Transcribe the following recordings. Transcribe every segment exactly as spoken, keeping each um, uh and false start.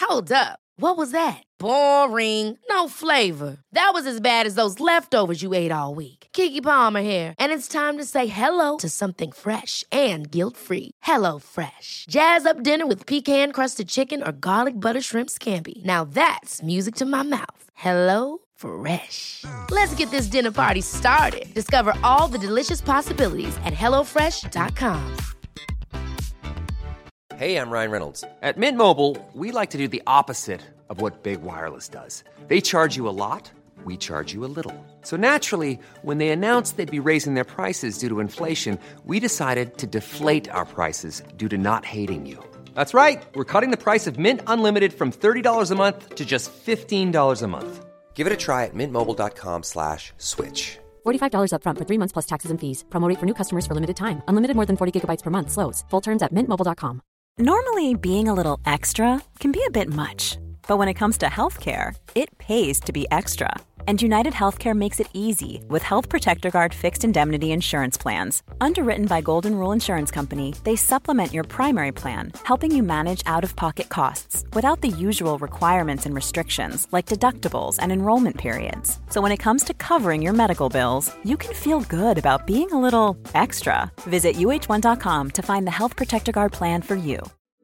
Hold up. What was that? Boring. No flavor. That was as bad as those leftovers you ate all week. Keke Palmer here, and it's time to say hello to something fresh and guilt-free. Hello Fresh. Jazz up dinner with pecan-crusted chicken or garlic butter shrimp scampi. Now that's music to my mouth. Hello Fresh. Let's get this dinner party started. Discover all the delicious possibilities at hello fresh dot com. Hey, I'm Ryan Reynolds. At Mint Mobile, we like to do the opposite of what Big Wireless does. They charge you a lot, we charge you a little. So naturally, when they announced they'd be raising their prices due to inflation, we decided to deflate our prices due to not hating you. That's right. We're cutting the price of Mint Unlimited from thirty dollars a month to just fifteen dollars a month. Give it a try at mintmobile.com slash switch. forty-five dollars up front for three months plus taxes and fees. Promo rate for new customers for limited time. Unlimited more than forty gigabytes per month. Slows full terms at mint mobile dot com. Normally, being a little extra can be a bit much. But when it comes to healthcare, it pays to be extra. And United Healthcare makes it easy with Health Protector Guard fixed indemnity insurance plans. Underwritten by Golden Rule Insurance Company, they supplement your primary plan, helping you manage out-of-pocket costs without the usual requirements and restrictions like deductibles and enrollment periods. So when it comes to covering your medical bills, you can feel good about being a little extra. Visit U H one dot com to find the Health Protector Guard plan for you.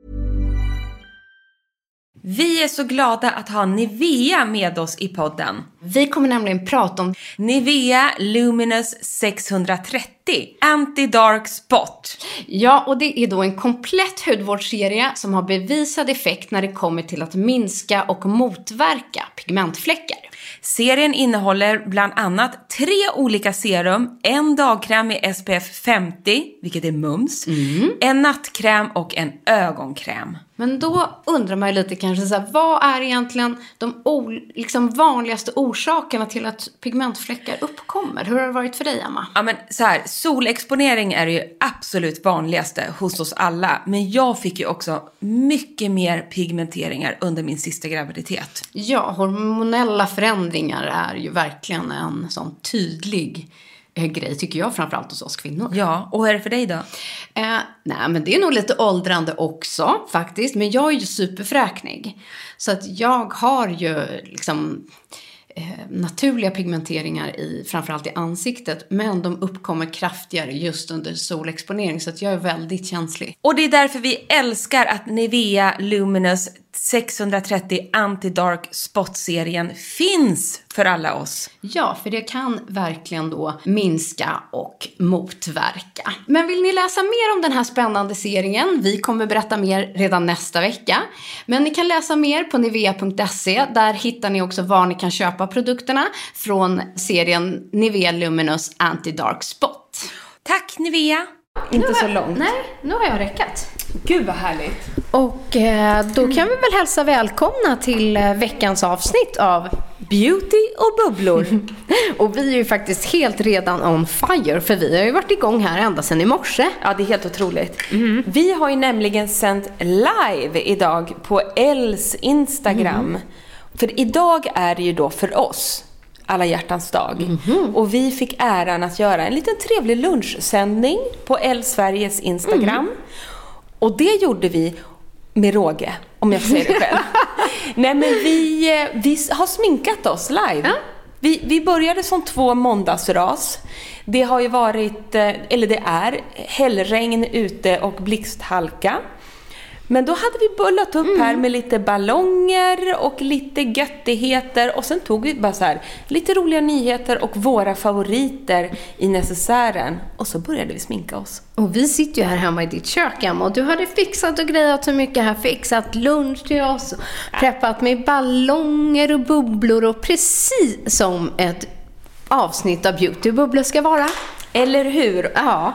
Vi är så glada att ha Nivea med oss i podden. Vi kommer nämligen prata om Nivea Luminous sexhundratrettio Anti-Dark Spot. Ja, och det är då en komplett hudvårdsserie som har bevisad effekt när det kommer till att minska och motverka pigmentfläckar. Serien innehåller bland annat tre olika serum, en dagkräm med S P F femtio, vilket är mums, mm. en nattkräm och en ögonkräm. Men då undrar man ju lite kanske så här, vad är egentligen de o- liksom vanligaste orsakerna till att pigmentfläckar uppkommer? Hur har det varit för dig, Emma? Ja, men så här, solexponering är ju absolut vanligaste hos oss alla. Men jag fick ju också mycket mer pigmenteringar under min sista graviditet. Ja, hormonella förändringar är ju verkligen en sån tydlig grej, tycker jag, framförallt hos oss kvinnor. Ja, och hur är det för dig då? Eh, nej, men det är nog lite åldrande också, faktiskt. Men jag är ju superfräknig. Så att jag har ju liksom eh, naturliga pigmenteringar i, framförallt i ansiktet. Men de uppkommer kraftigare just under solexponering. Så att jag är väldigt känslig. Och det är därför vi älskar att Nivea Luminous sexhundratrettio Anti-Dark Spot-serien finns för alla oss. Ja, för det kan verkligen då minska och motverka. Men vill ni läsa mer om den här spännande serien? Vi kommer berätta mer redan nästa vecka. Men ni kan läsa mer på nivea punkt se. Där hittar ni också var ni kan köpa produkterna från serien Nivea Luminous Anti-Dark Spot. Tack Nivea! Inte så långt. Nej, nu har jag räckat. Gud vad härligt. Och eh, då kan vi väl hälsa välkomna till eh, veckans avsnitt av Beauty och bubblor. Och vi är ju faktiskt helt redan on fire, för vi har ju varit igång här ända sedan i morse. Ja, det är helt otroligt. Mm. Vi har ju nämligen sänt live idag på Els Instagram. Mm. För idag är det ju då för oss alla hjärtans dag. Mm-hmm. Och vi fick äran att göra en liten trevlig lunchsändning på El Sveriges Instagram. Mm. Och det gjorde vi med råge, om jag får säga det själv. Nej, men vi, vi har sminkat oss live. Ja. Vi, vi började som två måndagsras. Det har ju varit, eller det är, hällregn ute och blixthalka. Men då hade vi bullat upp mm. här med lite ballonger och lite göttigheter. Och sen tog vi bara så här lite roliga nyheter och våra favoriter i necessären. Och så började vi sminka oss. Och vi sitter ju här hemma i ditt kök, Emma. Och du hade fixat och grejat så mycket här. Fixat lunch till oss. Och preppat med ballonger och bubblor. Och precis som ett avsnitt av Beauty och bubblor ska vara. Eller hur? Ja.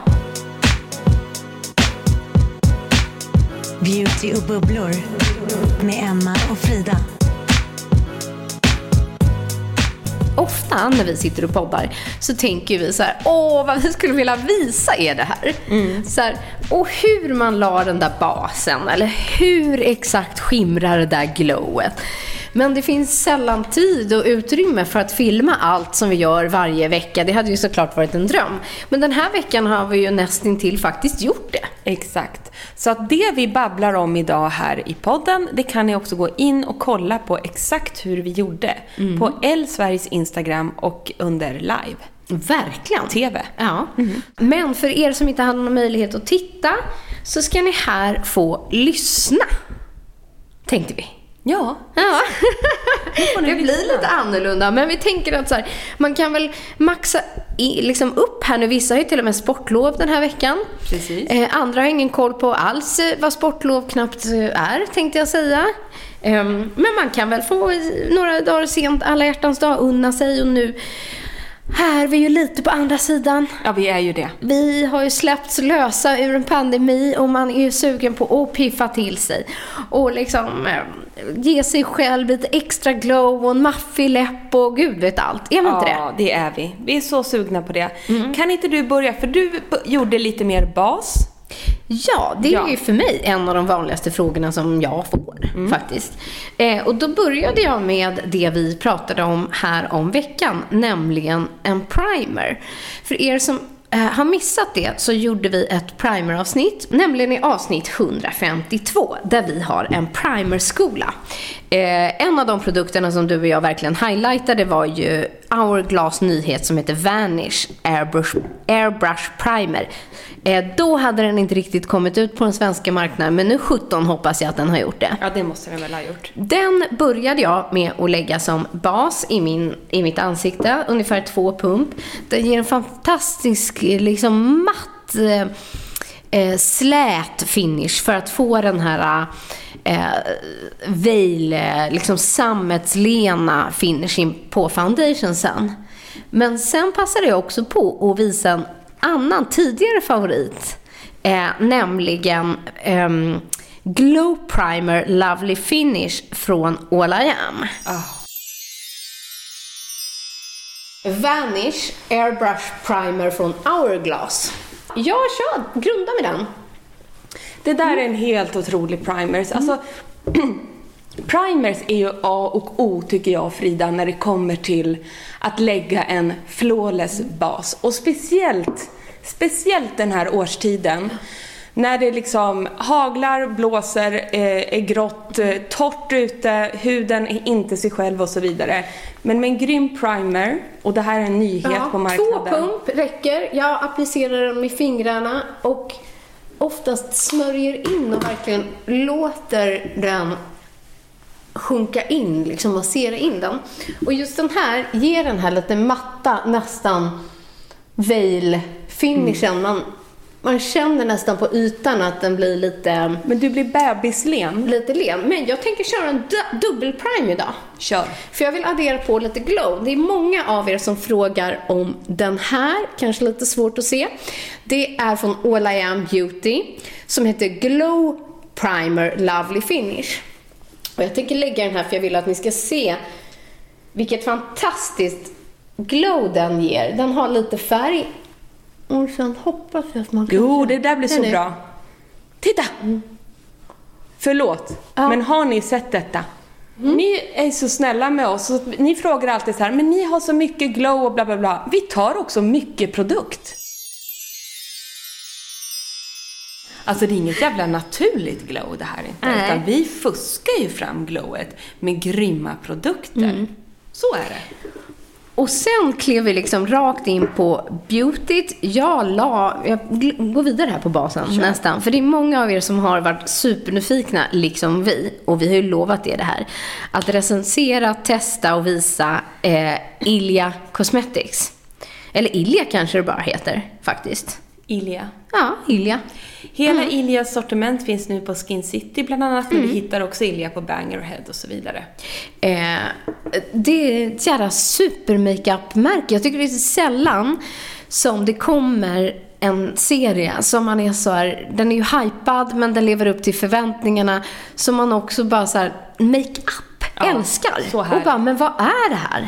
Beauty och bubblor med Emma och Frida. Ofta när vi sitter och poddar så tänker vi så här: åh, vad vi skulle vilja visa er det här. Mm. Så här, och hur man la den där basen, eller hur exakt skimrar det där glowet. Men det finns sällan tid och utrymme för att filma allt som vi gör varje vecka. Det hade ju såklart varit en dröm. Men den här veckan har vi ju nästintill faktiskt gjort det. Exakt. Så att det vi babblar om idag här i podden, det kan ni också gå in och kolla på exakt hur vi gjorde. Mm. På L Sveriges Instagram och under live. Verkligen. T V. Ja. Mm. Men för er som inte hade någon möjlighet att titta så ska ni här få lyssna. Tänkte vi. Ja. Ja. Det blir lite annorlunda. Men vi tänker att så här, man kan väl maxa i, liksom upp här nu. Vissa har ju till och med sportlov den här veckan. Precis. Eh, andra har ingen koll på alls vad sportlov knappt är, tänkte jag säga. Eh, men man kan väl få några dagar sent alla hjärtans dag unna sig. Och nu här, vi är ju lite på andra sidan. Ja, vi är ju det. Vi har ju släppts lösa ur en pandemi och man är ju sugen på att piffa till sig. Och liksom eh, ge sig själv lite extra glow och en maffig läpp och gud vet allt. Är man ja, inte det? Ja, det är vi. Vi är så sugna på det. Mm. Kan inte du börja? För du b- gjorde lite mer bas. Ja, det är ja. ju för mig en av de vanligaste frågorna som jag får, mm. faktiskt. Eh, och då började jag med det vi pratade om här om veckan, nämligen en primer. För er som eh, har missat det så gjorde vi ett primer-avsnitt, nämligen i avsnitt hundrafemtiotvå, där vi har en primerskola. Eh, en av de produkterna som du och jag verkligen highlightade var ju Hourglass nyhet som heter Vanish Airbrush, Airbrush Primer. Eh, då hade den inte riktigt kommit ut på den svenska marknaden, men nu sjutton hoppas jag att den har gjort det. Ja, det måste den väl ha gjort. Den började jag med att lägga som bas i, min, i mitt ansikte, ungefär två pump. Den ger en fantastisk liksom matt eh, slät finish för att få den här eh, veil, liksom sammetslena finishing på foundation sen. Men sen passade jag också på att visa en annan tidigare favorit, eh, nämligen eh, Glow Primer Lovely Finish från All I Am. Oh. Vanish Airbrush Primer från Hourglass. Jag kör, grunda med den. Det där är en helt otrolig primers. Alltså, primers är ju A och O tycker jag, Frida, när det kommer till att lägga en flawless bas. Och speciellt, speciellt den här årstiden. När det liksom haglar, blåser, eh, är grått, eh, torrt ute, huden är inte sig själv och så vidare. Men med en grym primer, och det här är en nyhet ja, på marknaden. Två pump räcker. Jag applicerar den med fingrarna och oftast smörjer in och verkligen låter den sjunka in, liksom massera in den. Och just den här ger den här lite matta, nästan veil finishen. Mm. Man, man känner nästan på ytan att den blir lite... Men du blir bebislen. Lite len. Men jag tänker köra en du- dubbel prime idag. Kör. För jag vill addera på lite glow. Det är många av er som frågar om den här. Kanske lite svårt att se. Det är från All I Am Beauty. Som heter Glow Primer Lovely Finish. Och jag tänker lägga den här för jag vill att ni ska se vilket fantastiskt glow den ger. Den har lite färg. Och sen hoppas jag att man kan... Jo, det där blir så det. bra. Titta! Mm. Förlåt, ja. Men har ni sett detta? Mm. Ni är så snälla med oss. Så ni frågar alltid så här, men ni har så mycket glow och bla bla bla. Vi tar också mycket produkt. Alltså det är inget jävla naturligt glow det här inte. Nej. Utan vi fuskar ju fram glowet med grymma produkter. Mm. Så är det. Och sen klev vi liksom rakt in på beautyt. Jag la, jag går vidare här på basen sure. nästan. För det är många av er som har varit supernyfikna liksom vi. Och vi har ju lovat er det här. Att recensera, testa och visa eh, Ilia Cosmetics. Eller Ilia kanske det bara heter faktiskt. Ilia. Ja, Ilia. Hela mm. Ilias sortiment finns nu på Skin City bland annat. Men mm. vi hittar också Ilia på Bangerhead och så vidare. Eh, det är ett jävla super-makeup-märke. Jag tycker det är sällan som det kommer en serie som man är så här, den är ju hypad men den lever upp till förväntningarna. Som man också bara så här, make-up ja, älskar. Så här. Och bara, men vad är det här?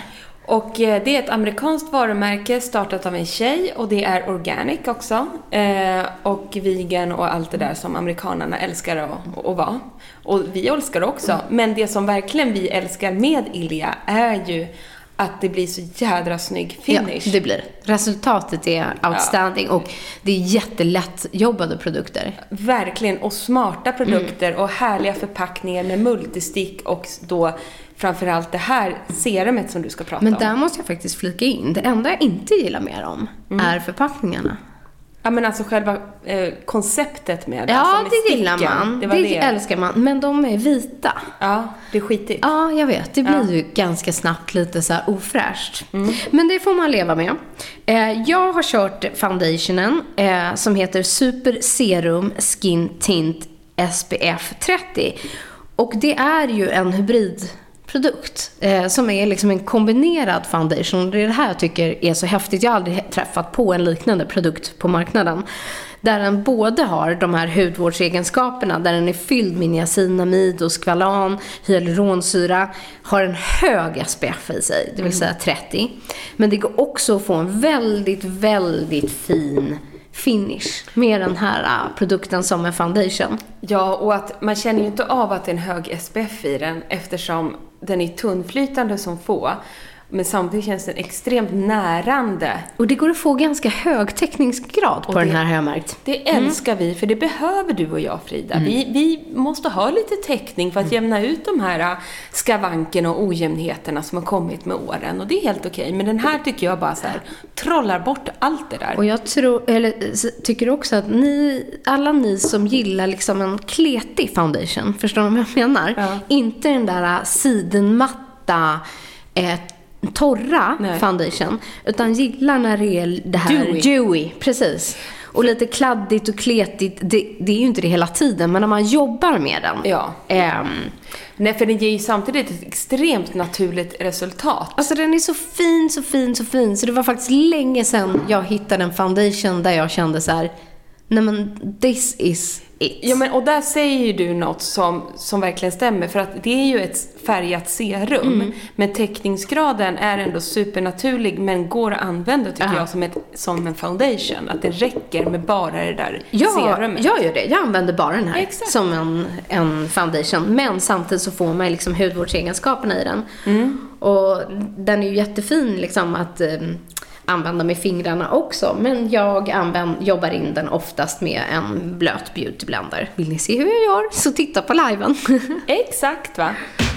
Och eh, det är ett amerikanskt varumärke startat av en tjej och det är organic också. Eh, och vegan och allt det där som amerikanerna älskar att, att vara. Och vi älskar det också. Men det som verkligen vi älskar med Ilia är ju att det blir så jädra snygg finish. Ja, det blir. Resultatet är outstanding ja. Och det är jättelätt jobbade produkter. Verkligen, och smarta produkter mm. och härliga förpackningar med multistick och då framförallt det här serumet som du ska prata Men om. Men där måste jag faktiskt flika in. Det enda jag inte gillar mer om mm. är förpackningarna. Ja, men alltså själva eh, konceptet med det. Ja, alltså med det sticken. gillar man. Det, det, det älskar man. Men de är vita. Ja, det är skitigt. Ja, jag vet. Det blir ja. ju ganska snabbt lite så här ofräscht. Mm. Men det får man leva med. Eh, jag har kört foundationen eh, som heter Super Serum Skin Tint S P F trettio. Och det är ju en hybrid produkt eh, som är liksom en kombinerad foundation. Det är det här jag tycker är så häftigt. Jag har aldrig träffat på en liknande produkt på marknaden. Där den både har de här hudvårdsegenskaperna, där den är fylld med niacinamid och skvalan, hyaluronsyra, har en hög S P F i sig, det vill säga trettio. Men det går också att få en väldigt, väldigt fin finish med den här uh, produkten som en foundation. Ja, och att man känner ju inte av att det är en hög S P F i den eftersom den är tunnflytande som få. Men samtidigt känns den extremt närande. Och det går att få ganska hög täckningsgrad på det, den här, har jag märkt. Det älskar mm. vi, för det behöver du och jag, Frida. Mm. Vi, vi måste ha lite täckning för att jämna ut de här skavankerna och ojämnheterna som har kommit med åren. Och det är helt okej. Men den här tycker jag bara så här, trollar bort allt det där. Och jag tror, eller, tycker också att ni, alla ni som gillar liksom en kletig foundation, förstår ni vad jag menar? Ja. Inte den där sidenmatta eh, torra Nej. foundation, utan gillar när det är det här dewy, dewy precis. Och lite kladdigt och kletigt, det, det är ju inte det hela tiden, men när man jobbar med den. Ja. Ähm, Nej, för den ger ju samtidigt ett extremt naturligt resultat. Alltså den är så fin, så fin, så fin. Så det var faktiskt länge sedan jag hittade en foundation där jag kände så här: nej men this is it. Ja, men och där säger ju du något som, som verkligen stämmer. För att det är ju ett färgat serum. Mm. Men täckningsgraden är ändå supernaturlig. Men går att använda, tycker Aha. jag, som, ett, som en foundation. Att det räcker med bara det där ja, serumet. Jag gör det. Jag använder bara den här Exakt. som en, en foundation. Men samtidigt så får man liksom hudvårdsegenskaperna i den. Mm. Och den är ju jättefin liksom att Um, använda med fingrarna också, men jag använder, jobbar in den oftast med en blöt beautyblender. Vill ni se hur jag gör? Så titta på liven. Exakt, va?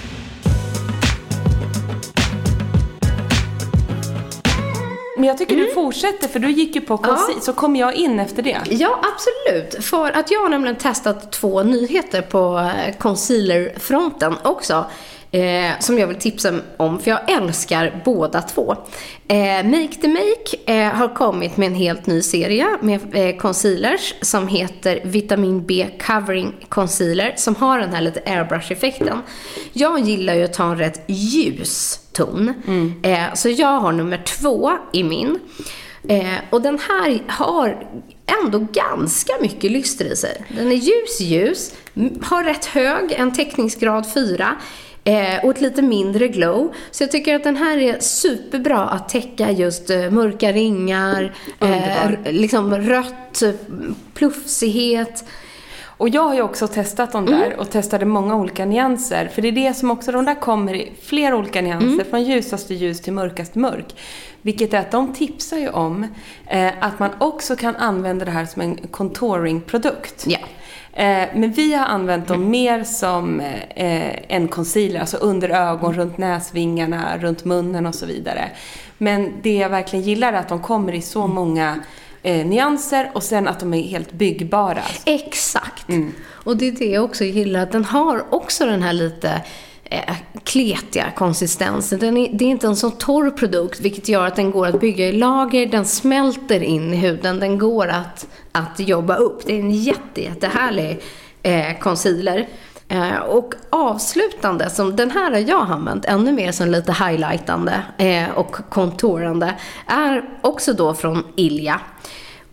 Men jag tycker mm. du fortsätter, för du gick ju på concealer, ja. Så kommer jag in efter det. Ja, absolut. För att jag har nämligen testat två nyheter på concealerfronten också. Eh, som jag vill tipsa om, för jag älskar båda två. eh, Make the Make eh, har kommit med en helt ny serie med eh, concealers som heter Vitamin B Covering Concealer, som har den här lite airbrush-effekten. Jag gillar ju att ta en rätt ljus ton. mm. eh, Så jag har nummer två i min. eh, Och den här har ändå ganska mycket lyster i sig. Den är ljus, ljus, har rätt hög, en täckningsgrad fyra. Eh, och ett lite mindre glow. Så jag tycker att den här är superbra att täcka just eh, mörka ringar, eh, liksom rött, plufsighet. Och jag har ju också testat de där mm. och testade många olika nyanser. För det är det som också, de där kommer i flera olika nyanser. Mm. Från ljusaste ljus till mörkaste mörk. Vilket är att de tipsar ju om eh, att man också kan använda det här som en contouring-produkt. Ja. Men vi har använt dem mer som eh, en concealer, alltså under ögon, runt näsvingarna, runt munnen och så vidare. Men det jag verkligen gillar är att de kommer i så många eh, nyanser och sen att de är helt byggbara. Exakt. Mm. Och det är det jag också gillar, att den har också den här lite eh, kletiga konsistensen. Den är, det är inte en sån torr produkt, vilket gör att den går att bygga i lager. Den smälter in i huden. Den går att, att jobba upp. Det är en jätte, jättehärlig eh, concealer. Eh, och avslutande, som den här har jag använt ännu mer som lite highlightande eh, och kontorande, är också då från Ilia.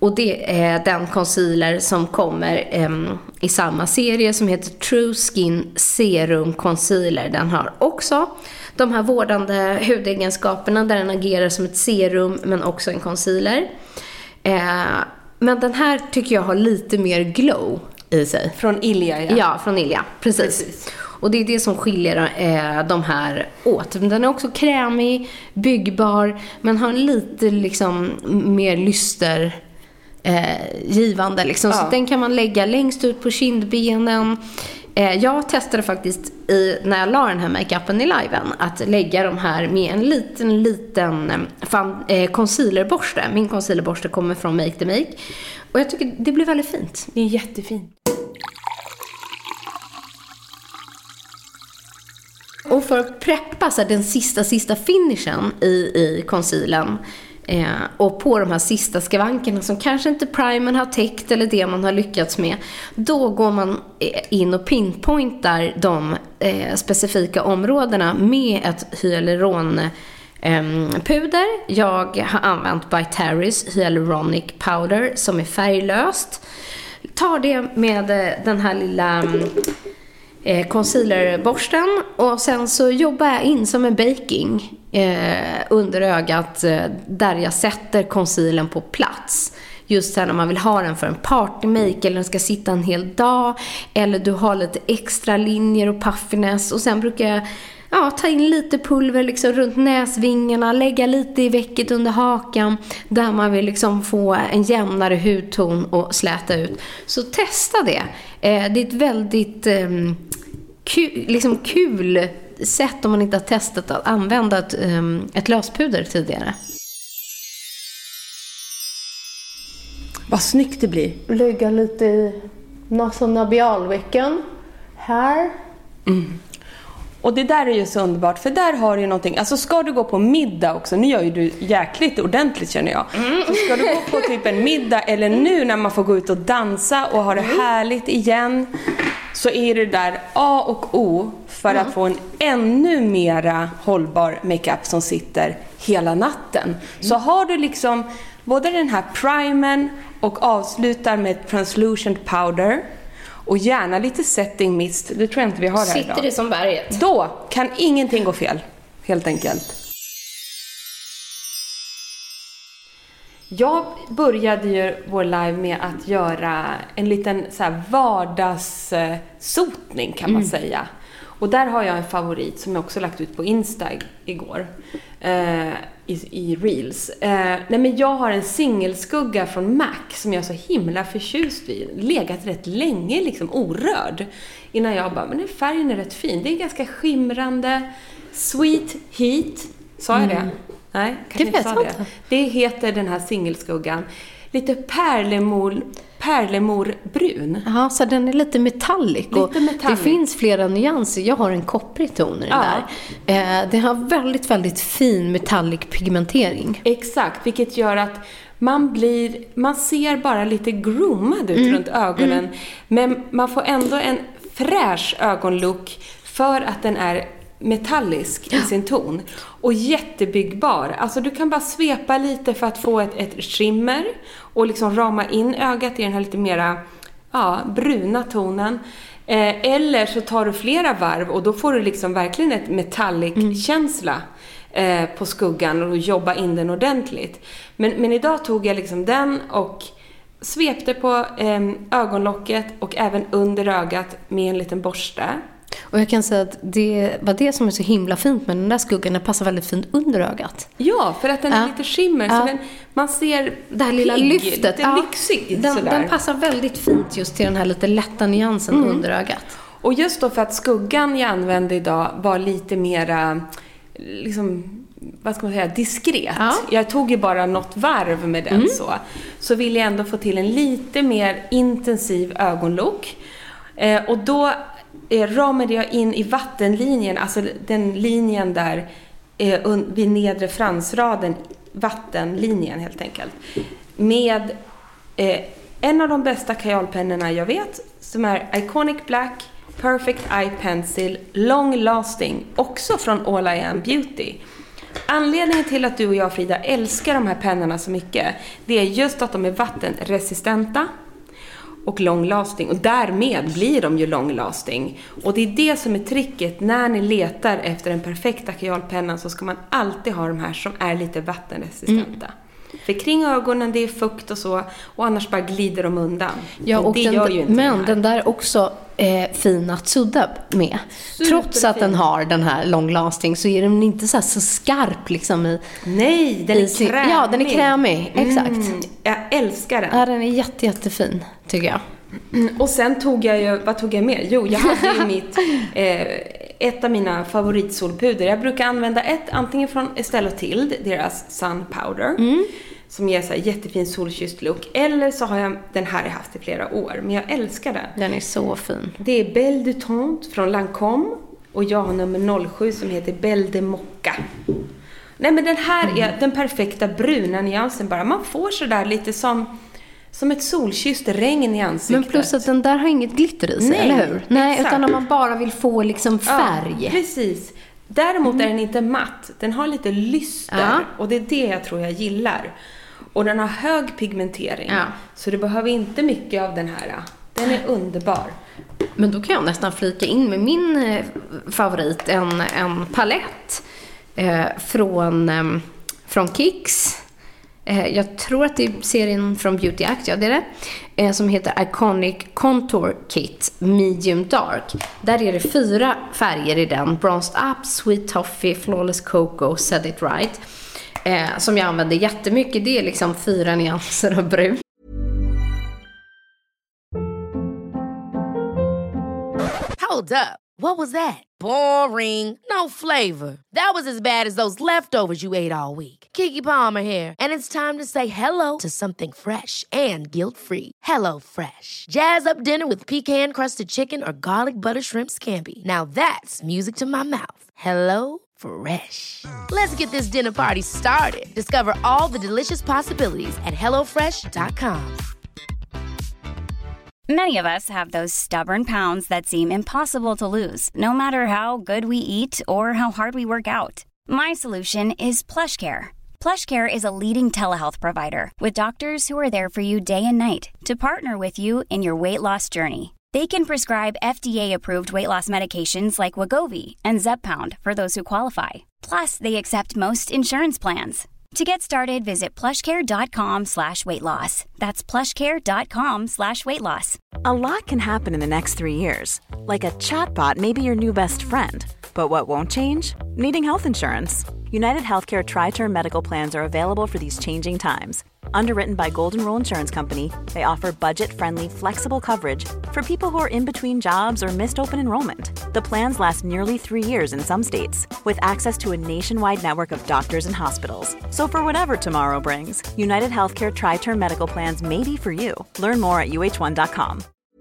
Och det är den concealer som kommer eh, i samma serie som heter True Skin Serum Concealer. Den har också de här vårdande hudegenskaperna där den agerar som ett serum men också en concealer. Eh, men den här tycker jag har lite mer glow i sig. Från Ilia, ja. Ja, från Ilia, precis. precis. Och det är det som skiljer eh, de här åt. Den är också krämig, byggbar, men har lite liksom mer lyster eh, givande. Liksom. Ja. Så den kan man lägga längst ut på kindbenen. Eh, jag testade faktiskt i, när jag la den här makeupen i liven att lägga de här med en liten, liten fan, eh, concealerborste. Min concealerborste kommer från Make the Make. Och jag tycker det blir väldigt fint. Det är jättefint. Och för att preppa så här, den sista, sista finishen i, i concealern eh, och på de här sista skavankerna som kanske inte primern har täckt eller det man har lyckats med, då går man in och pinpointar de eh, specifika områdena med ett hyaluron eh, puder. Jag har använt By Terry's Hyaluronic Powder som är färglöst. Tar det med den här lilla Eh, concealerborsten och sen så jobbar jag in som en baking eh, under ögat eh, där jag sätter concealern på plats. Just här när man vill ha den för en partymake eller den ska sitta en hel dag eller du har lite extra linjer och puffiness, och sen brukar jag ja, ta in lite pulver liksom runt näsvingarna, lägga lite i vecket under hakan där man vill liksom få en jämnare hudton och släta ut. Så testa det. Eh, det är ett väldigt eh, kul, liksom kul sätt om man inte har testat att använda ett, eh, ett löspuder tidigare. Vad snyggt det blir. Lägga lite i nasolabialvecken här. Mm. Och det där är ju så underbart, för där har du ju någonting. Alltså ska du gå på middag också, nu gör ju du jäkligt ordentligt känner jag. Mm. Så ska du gå på typ en middag eller nu när man får gå ut och dansa och ha det härligt igen, så är det där A och O för mm. att få en ännu mera hållbar makeup som sitter hela natten. Mm. Så har du liksom både den här primern och avslutar med translucent powder och gärna lite setting mist. Det tror jag inte vi har här Sitter idag. Sitter det som berget. Då kan ingenting gå fel, helt enkelt. Jag började ju vår live med att göra en liten så här vardagssotning kan man mm. säga. Och där har jag en favorit som jag också lagt ut på Insta igår. Eh, i, i Reels. Eh, nej men jag har en singelskugga från M A C som jag är så himla förtjust i. Legat rätt länge liksom orörd. Innan jag bara, men den färgen är rätt fin. Det är ganska skimrande. Sweet Heat. Sa jag det? Mm. Nej, kanske inte sa det. Det heter den här singelskuggan. Lite pärlemor, pärlemorbrun. Ja, så den är lite metallic. Lite och metallic. Det finns flera nyanser. Jag har en kopprig ton i den ja. där. Eh, det har väldigt, väldigt fin metallic pigmentering. Exakt, vilket gör att man blir, man ser bara lite groomad ut mm. runt ögonen. Mm. Men man får ändå en fräsch ögonlook för att den är metallisk i sin ton och jättebyggbar. Alltså du kan bara svepa lite för att få ett, ett skimmer och liksom rama in ögat i den här lite mera ja, bruna tonen. Eh, eller så tar du flera varv och då får du liksom verkligen ett metallic-känsla eh, på skuggan och jobba in den ordentligt. Men, men idag tog jag liksom den och svepte på eh, ögonlocket och även under ögat med en liten borste. Och jag kan säga att det var det som är så himla fint med den där skuggan. Den passar väldigt fint under ögat. Ja, för att den är ja. lite skimmer. Så ja. den, man ser det här lilla pigg, lyftet. Lite ja. lyxig. Den, den passar väldigt fint just till den här lite lätta nyansen mm. under ögat. Och just då för att skuggan jag använde idag var lite mera liksom, vad ska man säga, diskret. Ja. Jag tog ju bara något varv med den mm. så. Så ville jag ändå få till en lite mer intensiv ögonlook. Eh, och då Eh, ramade jag in i vattenlinjen, alltså den linjen där eh, un, vid nedre fransraden, vattenlinjen helt enkelt, med eh, en av de bästa kajalpennorna jag vet, som är Iconic Black Perfect Eye Pencil Long Lasting, också från All I Am Beauty. anledningen till att du och jag, Frida, älskar de här pennorna så mycket, det är just att de är vattenresistenta och long-lasting. Och därmed blir de ju long-lasting. Och det är det som är tricket. När ni letar efter en perfekta kajalpennan så ska man alltid ha de här som är lite vattenresistenta. Mm. För kring ögonen det är fukt och så, och annars bara glider de undan. Ja, och det den, gör ju inte men den, den där är också eh, fin att sudda med. Superfin. Trots att den har den här long lasting så är den inte så, här så skarp liksom i... Nej, den är sin, krämig. Ja, den är krämig, exakt. Mm, jag älskar den. Ja, den är jätte, jättefin, tycker jag. Mm, och sen tog jag ju, vad tog jag med? Jo, jag hade ju mitt, eh, ett av mina favoritsolpuder. Jag brukar använda ett, antingen från Estée Lauder, deras Sun Powder. Mm. Som ger så här jättefin solkysst look. Eller så har jag den här jag haft i flera år. Men jag älskar den. Den är så fin. Det är Belle du Tente från Lancôme. Och jag har nummer noll sju som heter Belle de Mocca. Nej, men den här mm. är den perfekta bruna nyansen bara. Man får så där lite som, som ett solkysst regn i ansiktet. Men plus att den där har inget glitter i sig, Nej, eller hur? Nej, exakt. utan när man bara vill få liksom färg. Ja, precis. Däremot mm. är den inte matt. Den har lite lyster. Ja. Och det är det jag tror jag gillar. Och den har hög pigmentering. Ja. Så du behöver inte mycket av den här. Den är underbar. Men då kan jag nästan flika in med min eh, favorit. En, en palett eh, från, eh, från Kicks. Eh, jag tror att det är serien från Beauty Act. Ja, det är det. Eh, som heter Iconic Contour Kit Medium Dark. Där är det fyra färger i den. Bronzed Up, Sweet Toffee, Flawless Cocoa, Set It Right. Eh, som jag använder jättemycket. Det är liksom fyra nyanser av brun. Hold up. What was that? Boring. No flavor. That was as bad as those leftovers you ate all week. Keke Palmer here. And it's time to say hello to something fresh and guilt-free. Hello Fresh. Jazz up dinner with pecan-crusted chicken or garlic butter shrimp scampi. Now that's music to my mouth. Hello Fresh. Let's get this dinner party started. Discover all the delicious possibilities at hello fresh dot com. Many of us have those stubborn pounds that seem impossible to lose, no matter how good we eat or how hard we work out. My solution is PlushCare. PlushCare is a leading telehealth provider with doctors who are there for you day and night to partner with you in your weight loss journey. They can prescribe F D A-approved weight loss medications like Wegovy and Zepbound for those who qualify. Plus, they accept most insurance plans. To get started, visit plushcare.com slash weight loss. That's plushcare.com slash weight loss. A lot can happen in the next three years. Like a chatbot may be your new best friend. But what won't change? Needing health insurance. United Healthcare Tri-Term Medical Plans are available for these changing times. Underwritten by Golden Rule Insurance Company, they offer budget-friendly, flexible coverage for people who are in between jobs or missed open enrollment. The plans last nearly three years in some states, with access to a nationwide network of doctors and hospitals. So for whatever tomorrow brings, United Healthcare Tri-Term Medical Plans may be for you. Learn more at u h one dot com.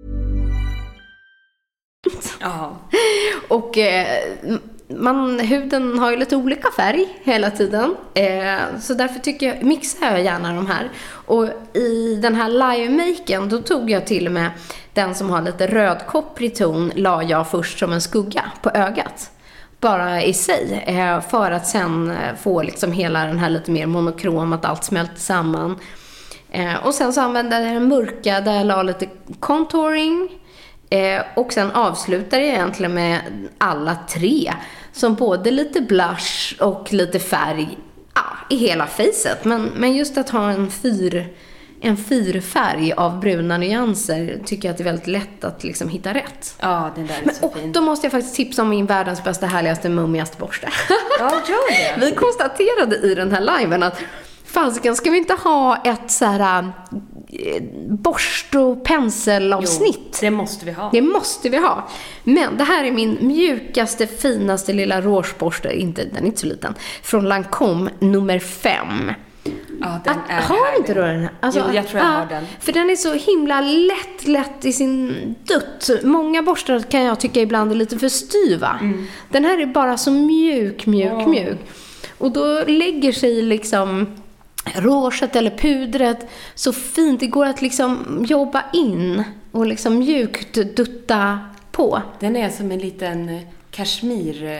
Ja. Och eh, man, huden har ju lite olika färg hela tiden. Eh, så därför tycker jag, mixar jag gärna de här. Och i den här live-maken då tog jag till och med den som har lite rödkopprig ton, la jag först som en skugga på ögat. Bara i sig. Eh, för att sen få liksom hela den här lite mer monokrom, att allt smälter samman. Eh, och sen så använde jag den mörka där jag la lite contouring. Eh, och sen avslutar jag egentligen med alla tre. Som både lite blush och lite färg ja, i hela facet. Men, men just att ha en fyr, en fyrfärg av bruna nyanser tycker jag att det är väldigt lätt att liksom hitta rätt. Ja, den där är men, så och fin. då måste jag faktiskt tipsa om min världens bästa, härligaste, mummigaste borste. Ja, gör det. Vi konstaterade i den här liven att fasiken, ska vi inte ha ett så här eh, borst- och penselavsnitt? Jo, det måste vi ha. Det måste vi ha. Men det här är min mjukaste, finaste lilla rougeborste, inte, den är inte så liten, från Lancôme nummer fem. Ja, den att, är har härlig. inte du den? Alltså, jo, jag tror jag ja, har den. För den är så himla lätt, lätt i sin dutt. Många borstar kan jag tycka ibland är lite för styva. Mm. Den här är bara så mjuk, mjuk, oh. mjuk. Och då lägger sig liksom rouget eller pudret så fint. Det går att liksom jobba in och liksom mjukt dutta på. Den är som en liten kashmir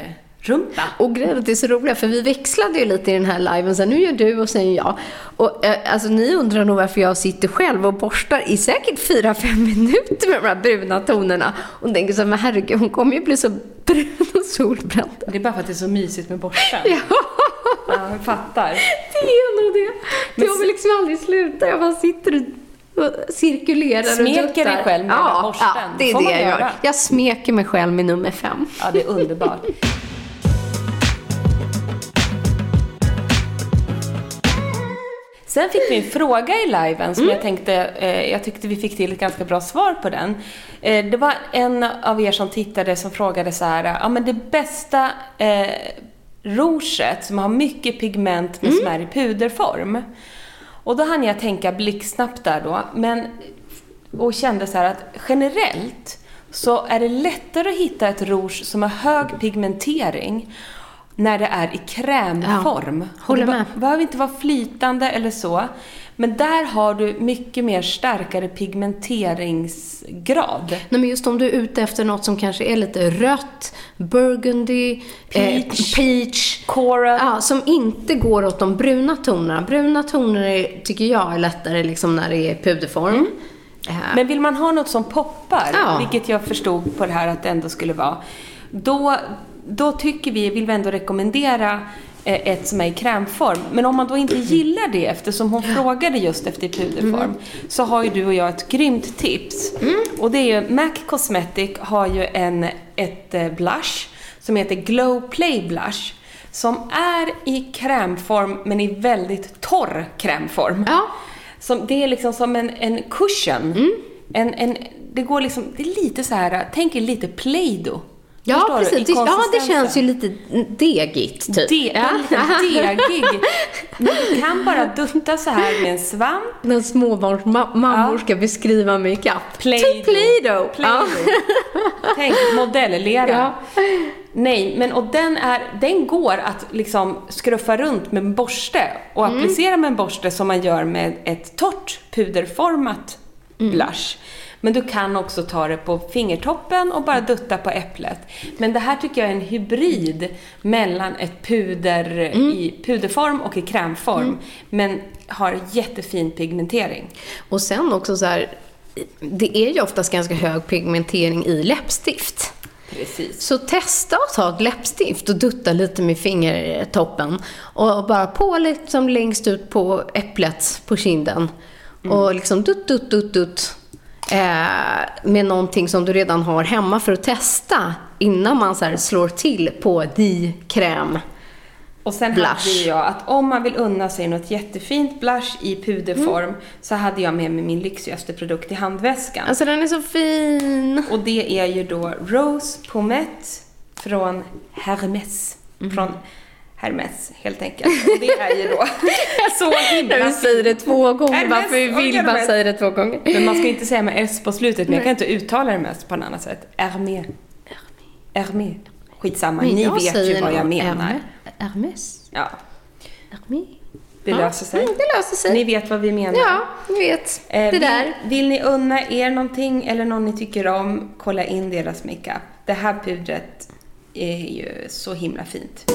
rumpa. Och grejen är att det är så roliga, för vi växlade ju lite i den här liven. Så nu gör du och sen jag. Och eh, alltså ni undrar nog varför jag sitter själv och borstar i säkert fyra fem minuter med de här bruna tonerna. Och tänker så här, men herregud, hon kommer ju bli så brun och solbränd. Det är bara för att det är så mysigt med borsten. Ja. Ja, jag fattar. Det är nog det. Men jag vill liksom aldrig sluta. Jag bara sitter och cirkulerar. Smeker och duttar. dig själv med ja, borsten. Ja, det är Får det man jag göra. gör. Jag smeker mig själv med nummer fem. Ja, det är underbart. Sen fick vi en fråga i liven som mm. jag tänkte, eh, jag tyckte vi fick till ett ganska bra svar på den. Eh, det var en av er som tittade som frågade så här, ja men det bästa eh, rouget som har mycket pigment men mm. som är i puderform. Och då hann jag tänka blixtsnabbt där då, men och kände så här att generellt så är det lättare att hitta ett rouge som har hög pigmentering när det är i krämform. Ja, håller med. Det behöver inte vara flytande eller så. Men där har du mycket mer starkare pigmenteringsgrad. Nej, men just om du är ute efter något som kanske är lite rött, burgundy, peach, eh, peach coral. Ja, som inte går åt de bruna tonerna. Bruna toner är, tycker jag är lättare liksom när det är puderform. Mm. Uh. Men vill man ha något som poppar, ja. vilket jag förstod på det här att det ändå skulle vara, då, då tycker vi, vill vi ändå rekommendera ett som är i krämform. Men om man då inte gillar det, eftersom hon frågade just efter puderform, mm. så har ju du och jag ett grymt tips. Mm. Och det är ju, M A C Cosmetic har ju en, ett blush som heter Glow Play Blush, som är i krämform men i väldigt torr krämform. Ja. Som, det är liksom som en, en cushion. Mm. En, en, det går liksom, det är lite så här, tänk er lite Play-Doh. Ja, förstår precis. du, ja, det känns ju lite degigt typ. Det, ja. Lite degig. Men du kan bara dutta så här med en svamp. När småbarnsmammor ja. ska beskriva makeup. Play-Doh. Play-Doh. Play-Doh. Ja. Tänk, modellera. Ja. Nej, men och den, är, den går att liksom skruffa runt med en borste och mm. applicera med en borste som man gör med ett torrt puderformat mm. blush. Men du kan också ta det på fingertoppen och bara dutta på äpplet. Men det här tycker jag är en hybrid mellan ett puder mm. i puderform och i krämform. Mm. Men har jättefin pigmentering. Och sen också så här, det är ju oftast ganska hög pigmentering i läppstift. Precis. Så testa att ta ett läppstift och dutta lite med fingertoppen. Och bara på liksom längst ut på äpplet på kinden. Mm. Och liksom dutt, dutt, dutt, dutt. Eh, med någonting som du redan har hemma för att testa innan man så här slår till på di kräm. Och sen blush. Hade jag att om man vill unna sig något jättefint blush i puderform mm. så hade jag med mig min lyxigaste produkt i handväskan. Alltså den är så fin. Och det är ju då Rose Pommette från Hermès. Mm. Från Hermès, helt enkelt. Och det är ju då så himla... Jag vill säga det två gånger, varför vi vill bara säga det två gånger. Men man ska inte säga med S på slutet, men jag kan inte uttala det mest på ett annat sätt. Hermès. Hermès. Skitsamma, ni vet ju vad jag menar. Hermès. Ja. Hermès. Det löser sig. Mm, det löser sig. Ni vet vad vi menar. Ja, ni vet. Eh, det vill, där. Vill ni unna er någonting eller någon ni tycker om, kolla in deras makeup. Det här pudret är ju så himla fint.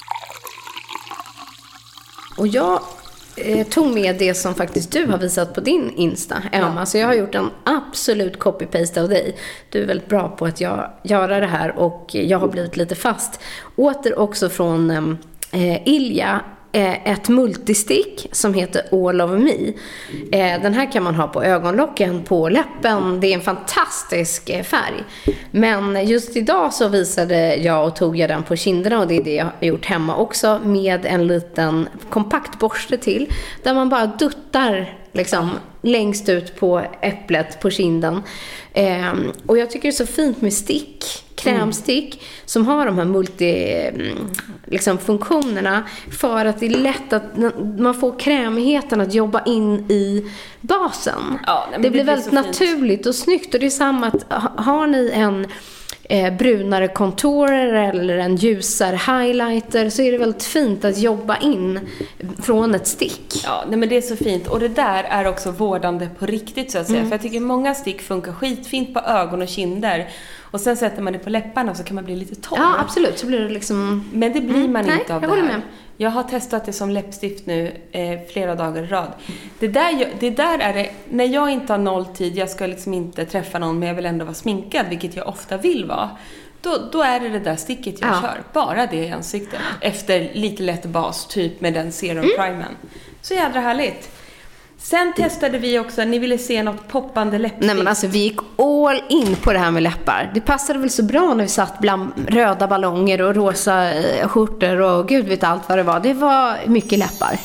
Och jag eh, tog med det som faktiskt du har visat på din Insta, Emma. Ja. Så jag har gjort en absolut copy-paste av dig. Du är väldigt bra på att jag, göra det här och jag har blivit lite fast. Åter också från eh, Ilja. Ett multistick som heter All of Me. Den här kan man ha på ögonlocken, på läppen. Det är en fantastisk färg. Men just idag så visade jag och tog jag den på kinderna. Och det är det jag har gjort hemma också. Med en liten kompakt borste till. Där man bara duttar liksom längst ut på äpplet, på kinden. Och jag tycker det är så fint med stick. Krämstick mm. som har de här multi liksom, funktionerna för att det är lätt att man får krämigheten att jobba in i basen. Ja, det, det blir väldigt naturligt fint och snyggt. Och det är samma att har ni en eh, brunare contourer eller en ljusare highlighter så är det väldigt fint att jobba in från ett stick. Ja, nej, men det är så fint. Och det där är också vårdande på riktigt så att säga. Mm. För jag tycker många stick funkar skitfint på ögon och kinder. Och sen sätter man det på läpparna och så kan man bli lite torr. Ja, absolut. Så blir det liksom... Men det blir man mm, inte nej, av jag det här. med. Jag har testat det som läppstift nu eh, flera dagar i rad. Det där, det där är det, när jag inte har noll tid, jag ska liksom inte träffa någon men jag vill ändå vara sminkad, vilket jag ofta vill vara. Då, då är det det där sticket jag ja. kör. Bara det i ansiktet. Efter lite lätt bas, typ med den serum mm. primen. Så jädra härligt. Sen testade vi också, ni ville se något poppande läppstift. Nej men alltså vi gick all in på det här med läppar. Det passade väl så bra när vi satt bland röda ballonger och rosa skjortor och gud vet allt vad det var. Det var mycket läppar.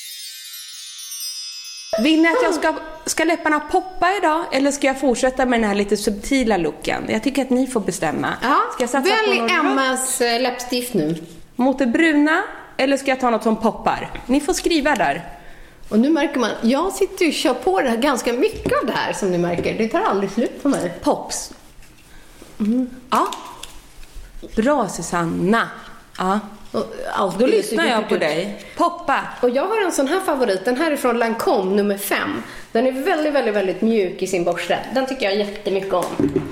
Vill ni att jag ska, ska läpparna poppa idag eller ska jag fortsätta med den här lite subtila looken? Jag tycker att ni får bestämma. Ja, ska jag satsa välj på något Emmas rött? Läppstift nu. Mot det bruna eller ska jag ta något som poppar? Ni får skriva där. Och nu märker man, jag sitter ju och kör på det här ganska mycket av det här som ni märker. Det tar aldrig slut på mig. Pops. Mm. Ja. Bra Susanna. Ja. Och då lyssnar jag på dig. Poppa. Och jag har en sån här favorit. Den här är från Lancome nummer fem. Den är väldigt, väldigt, väldigt mjuk i sin borste. Den tycker jag jättemycket om.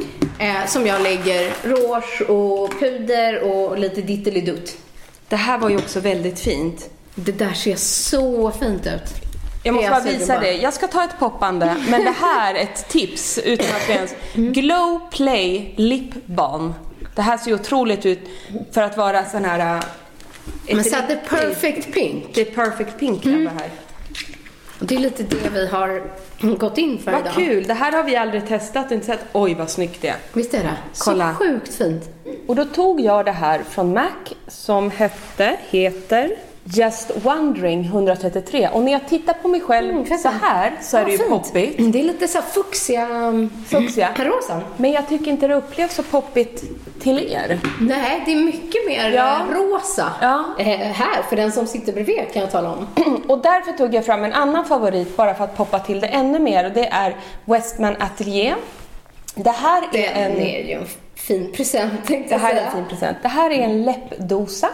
Eh, som jag lägger rouge och puder och lite dittelidutt. Det här var ju också väldigt fint. Det där ser så fint ut. Jag måste bara visa det. Jag ska ta ett poppande. Men det här är ett tips utan att ens. Glow Play Lip Balm. Det här ser otroligt ut för att vara sån här... Men så att det är perfect pink. Det är perfect pink mm. här. Och det är lite det vi har gått in för vad idag. Vad kul. Det här har vi aldrig testat. Inte sett. Oj, vad snyggt det är. Visst är det? Kolla. Så sjukt fint. Och då tog jag det här från MAC som hette, heter Just Wondering ett ett tre. Och när jag tittar på mig själv mm, så här så är ja, det ju fint. Poppigt. Det är lite så här fuxia, fuxia. rosa. Men jag tycker inte det upplevs så poppigt till er. Nej, det är mycket mer ja. rosa ja. eh, här för den som sitter bredvid kan jag tala om. Och därför tog jag fram en annan favorit bara för att poppa till det ännu mer. Och det är Westman Atelier. Det här är den en... är ju en fin present, tänkte jag säga. Det här är en fin present. Det här är en läppdosa.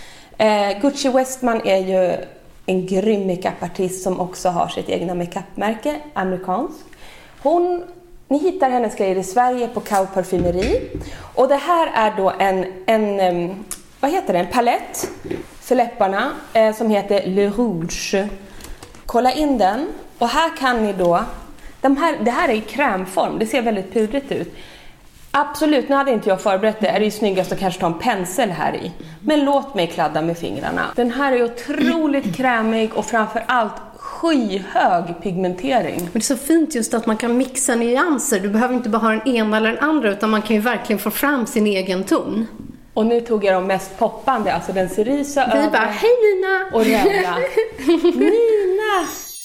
Eh, Gucci Westman är ju en grym makeupartist som också har sitt egna makeupmärke, amerikansk. Hon, ni hittar hennes grejer i Sverige på Kao Parfumeri. Och det här är då en, en vad heter det, en palett för läpparna eh, som heter Le Rouge. Kolla in den. Och här kan ni då, de här, det här är i krämform, det ser väldigt pudrigt ut. Absolut, nu hade inte jag förberett det. Är det ju snyggast att kanske ta en pensel här i. Men låt mig kladda med fingrarna. Den här är otroligt krämig och framförallt skyhög pigmentering. Men det är så fint just att man kan mixa nyanser. Du behöver inte bara ha den ena eller den andra utan man kan ju verkligen få fram sin egen ton. Och nu tog jag de mest poppande, alltså den cerisa över. Vi bara, hej Nina! Och röda. Nina!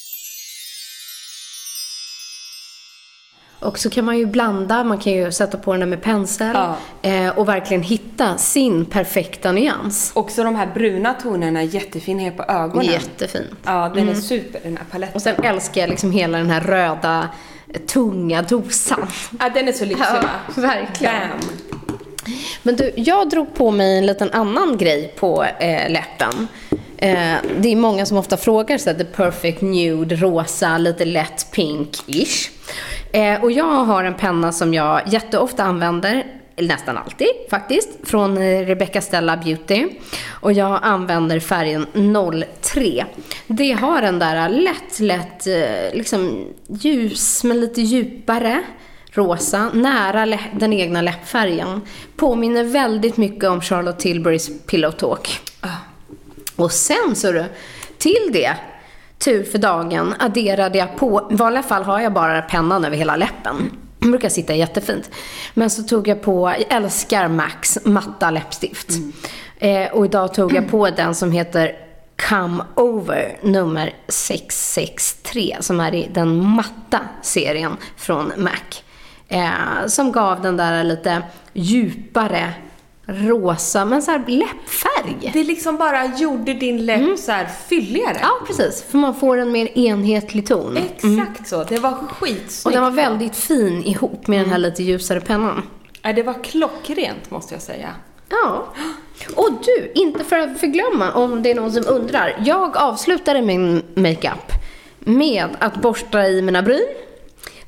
Och så kan man ju blanda, man kan ju sätta på den med pensel ja. eh, och verkligen hitta sin perfekta nyans. Också de här bruna tonerna är jättefina här på ögonen. Jättefint. Ja, den mm. är super, den här paletten. Och sen älskar jag liksom hela den här röda, tunga dosan. Ja, den är så lyxig. Ja, verkligen. Bam. Men du, jag drog på mig en liten annan grej på eh, läppen. Eh, det är många som ofta frågar så här, the perfect nude, rosa, lite lätt pink-ish. Eh, och jag har en penna som jag jätteofta använder, eller nästan alltid faktiskt, från Rebecca Stella Beauty. Och jag använder färgen noll tre. Det har den där lätt, lätt liksom ljus men lite djupare rosa, nära lä- den egna läppfärgen. Påminner väldigt mycket om Charlotte Tilburys Pillow Talk. Ah. Och sen så du, till det, tur för dagen, adderade jag på, i vanliga fall har jag bara pennan över hela läppen. Den brukar sitta jättefint. Men så tog jag på, jag älskar Max matta läppstift. Mm. Eh, och idag tog jag på den som heter Come Over nummer sex sex tre, som är i den matta serien från Mac. Eh, som gav den där lite djupare rosa, men så här läppfärg. Det liksom bara gjorde din läpp mm. så här fylligare. Ja, precis. För man får en mer enhetlig ton. Exakt mm. så. Det var skitsnyggt. Och den var väldigt fin ihop med mm. den här lite ljusare pennan. Ja, det var klockrent måste jag säga. Ja. Och du, inte för att förglömma om det är någon som undrar. Jag avslutade min makeup med att borsta i mina bryn.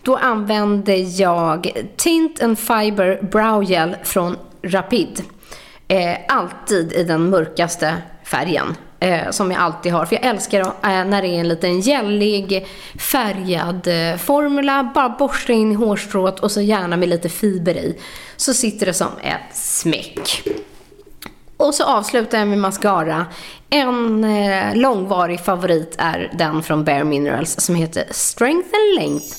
då använder jag Tint and Fiber Brow Gel från Rapid. Eh, alltid i den mörkaste färgen. Eh, som jag alltid har. För jag älskar eh, när det är en liten gällig färgad eh, formula. Bara borsta in i hårstrået och så gärna med lite fiber i. Så sitter det som ett smäck. Och så avslutar jag med mascara. En eh, långvarig favorit är den från Bare Minerals som heter Strength and Length.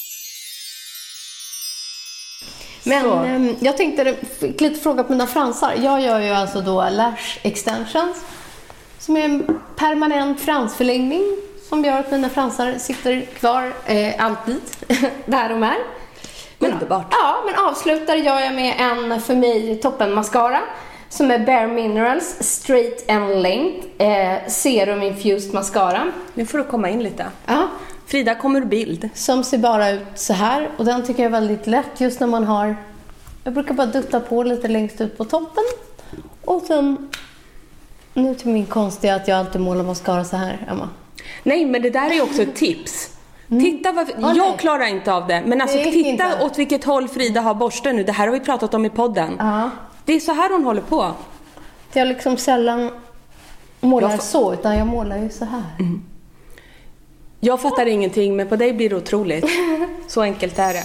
Men eh, jag tänkte, fick lite fråga på mina fransar. Jag gör ju alltså då lash extensions. Som är en permanent fransförlängning. Som gör att mina fransar sitter kvar eh, alltid. Där de är. Men, underbart. Ja, men avslutar gör jag med en för mig toppen mascara. Som är Bare Minerals Straight and Length eh, Serum Infused Mascara. Nu får du komma in lite. Ja. Frida, kommer du bild? Som ser bara ut så här. Och den tycker jag är väldigt lätt just när man har... Jag brukar bara dutta på lite längst ut på toppen. Och sen... Nu till min konstiga att jag alltid målar mascara så här, Emma. Nej, men det där är ju också ett tips. Mm. Titta vad... Oh, jag nej. klarar inte av det. Men alltså, titta inte. åt vilket håll Frida har borsten nu. Det här har vi pratat om i podden. Ja. Det är så här hon håller på. Jag liksom sällan målar jag så, utan jag målar ju så här. Mm. Jag fattar ingenting, men på dig blir det otroligt. Så enkelt är det.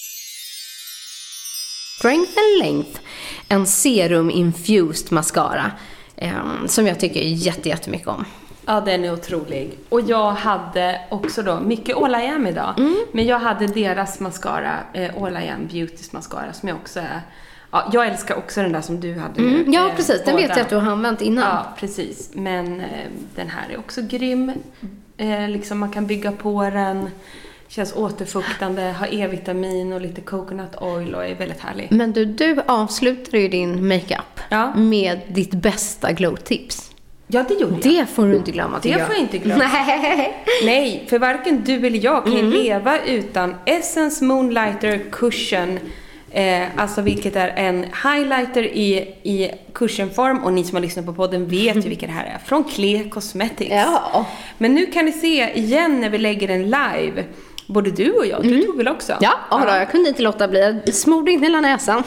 Strength and Length. En serum infused mascara. Eh, som jag tycker jätte, jättemycket om. Ja, den är otrolig. Och jag hade också då mycket All I Am idag. Mm. Men jag hade deras mascara, eh, All I Am Beautys mascara, som jag också är... Ja, jag älskar också den där som du hade. Mm. Ja, precis. Den båda. vet jag att du har använt innan. Ja, precis. Men eh, den här är också grym. Eh, liksom man kan bygga på den. Känns återfuktande, har E-vitamin och lite coconut oil och är väldigt härlig. Men du, du avslutar ju din makeup ja. med ditt bästa glow-tips. Ja, det gjorde jag. Det får du inte glömma. Det får jag inte glömma. Nej. Nej, för varken du eller jag kan mm. leva utan Essence Moonlighter Cushion. Eh, alltså vilket är en highlighter i, i cushionform. Och ni som har lyssnat på podden vet ju vilken det här är. Från Klee Cosmetics. Ja. Men nu kan ni se igen när vi lägger den live. Både du och jag, du mm. tog väl också? Ja, ja. Då, jag kunde inte låta bli. Jag smorde in hela näsan.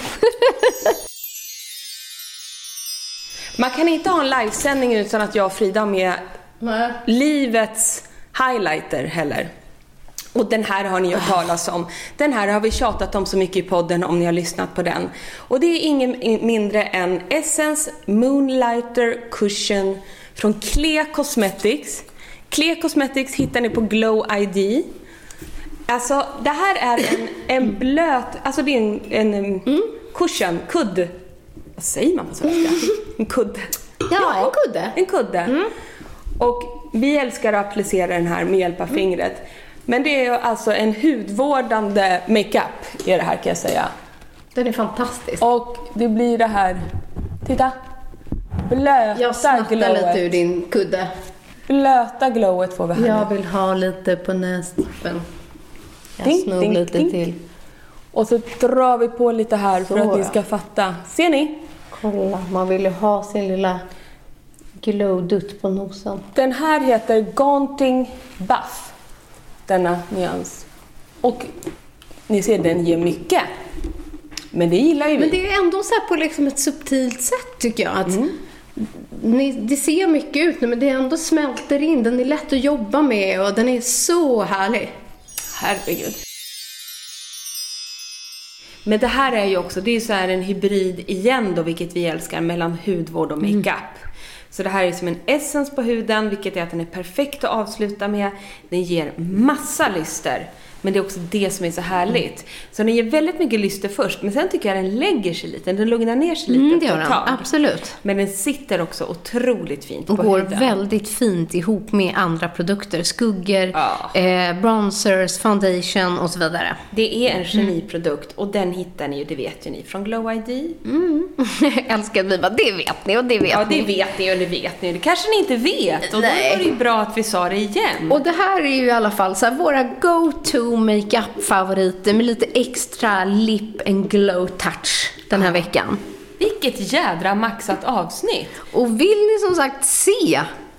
Man kan inte ha en livesändning utan att jag och Frida har med Nej. livets highlighter heller. Och den här har ni hört talas om. Den här har vi tjatat om så mycket i podden om ni har lyssnat på den. Och det är ingen mindre än Essence Moonlighter Cushion från Klee Cosmetics. Klee Cosmetics hittar ni på Glow I D. Alltså det här är en, en blöt, alltså det är en, en mm. cushion, kudd. Vad säger man på svenska? En kudde. Ja, ja, en kudde. En kudde. Mm. Och vi älskar att applicera den här med hjälp av fingret. Men det är alltså en hudvårdande makeup i det här kan jag säga. Den är fantastisk. Och det blir det här, titta, blöta jag snattar glowet. lite ur din kudde. Blöta glowet får vi här. Jag vill ha lite på nästippen. Jag ding, snor ding, lite ding. till. Och så drar vi på lite här så, för att ni ska fatta. Ser ni? Kolla, man vill ju ha sin lilla glow-dutt på nosen. Den här heter Gaunting Buff. Denna nyans. Och ni ser, den ger mycket. Men det gillar ju vi. Men det är ändå så här på liksom ett subtilt sätt tycker jag. Att mm. ni, det ser mycket ut nu, men det ändå smälter in. Den är lätt att jobba med och den är så härlig. Herregud. Men det här är ju också, det är ju så här en hybrid igen då, vilket vi älskar, mellan hudvård och makeup. Mm. Så det här är som en essens på huden, vilket är att den är perfekt att avsluta med. Den ger massa lyster. Men det är också det som är så härligt. Mm. Så den ger väldigt mycket lyster först. Men sen tycker jag den lägger sig lite. Den lugnar ner sig lite. Mm, det gör den. Absolut. Men den sitter också otroligt fint och på går huden. väldigt fint ihop med andra produkter. Skuggor, ja. eh, bronzers, foundation och så vidare. Det är en geniprodukt. Och den hittar ni ju, det vet ju ni, från Glow I D. Mm. Älskar vi bara, det vet ni och det vet ja, ni. Ja, det vet ni och det vet ni. Det kanske ni inte vet. Och Nej. då var det ju bra att vi sa det igen. Och det här är ju i alla fall så här, våra go-to makeup-favoriter med lite extra lip and glow touch den här veckan. Vilket jädra maxat avsnitt. Och vill ni som sagt se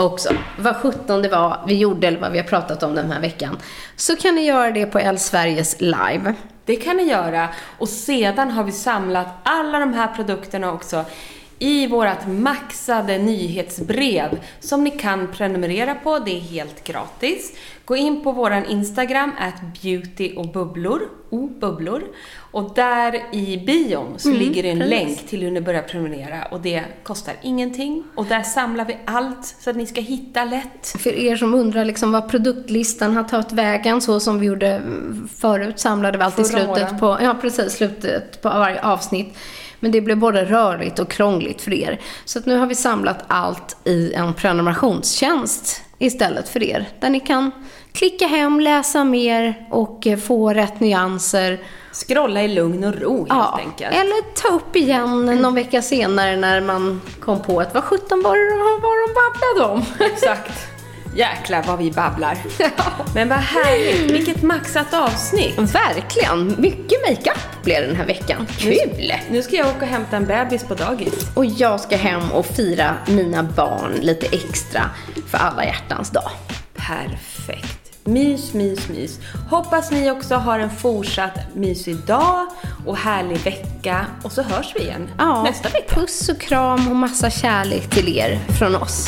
också vad sjutton det var vi gjorde eller vad vi har pratat om den här veckan, så kan ni göra det på Elle Sveriges live. Det kan ni göra. Och sedan har vi samlat alla de här produkterna också i vårat maxade nyhetsbrev som ni kan prenumerera på. Det är helt gratis. Gå in på våran Instagram at beauty och bubblor, o bubblor. Och där i bion så mm, ligger det en precis. länk till hur ni börjar prenumerera. Och det kostar ingenting. Och där samlar vi allt så att ni ska hitta lätt. För er som undrar liksom vad produktlistan har tagit vägen, så som vi gjorde förut, samlade vi alltid slutet på, ja, precis, slutet på varje avsnitt. Men det blev både rörigt och krångligt för er. Så att nu har vi samlat allt i en prenumerationstjänst istället för er. Där ni kan klicka hem, läsa mer och få rätt nyanser. Scrolla i lugn och ro helt ja, enkelt. Eller ta upp igen någon vecka senare när man kom på att vad sjutton var det var de babblade om. Exakt. Jäklar vad vi babblar. Men vad härligt, vilket maxat avsnitt. Verkligen, mycket makeup blev den här veckan. Kul! Nu, nu ska jag åka och hämta en bebis på dagis. Och jag ska hem och fira mina barn lite extra för alla hjärtans dag. Perfekt. Mys, mys, mys. Hoppas ni också har en fortsatt mysig dag och härlig vecka. Och så hörs vi igen ja, nästa vecka. Puss och kram och massa kärlek till er från oss.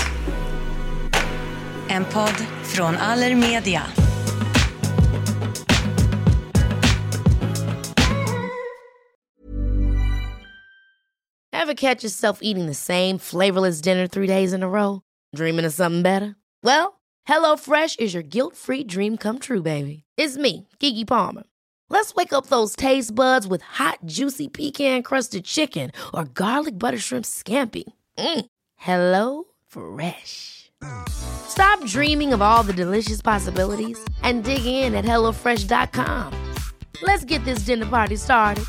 En podd från Allermedia. Ever catch yourself eating the same flavorless dinner three days in a row? Dreaming of something better? Well, HelloFresh is your guilt-free dream come true, baby. It's me, Keke Palmer. Let's wake up those taste buds with hot, juicy pecan-crusted chicken or garlic butter shrimp scampi. Mm. Hello Fresh. Stop dreaming of all the delicious possibilities and dig in at hello fresh dot com. Let's get this dinner party started.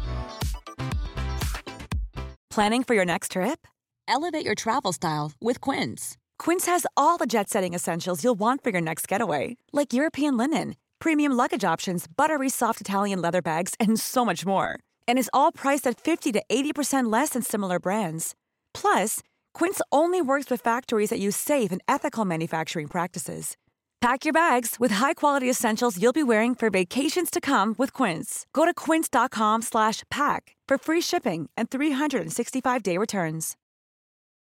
Planning for your next trip? Elevate your travel style with Quince. Quince has all the jet-setting essentials you'll want for your next getaway, like European linen, premium luggage options, buttery soft Italian leather bags, and so much more. And is all priced at fifty to eighty percent less than similar brands. Plus, Quince only works with factories that use safe and ethical manufacturing practices. Pack your bags with high-quality essentials you'll be wearing for vacations to come with Quince. Go to quince dot com slash pack for free shipping and three sixty-five day returns.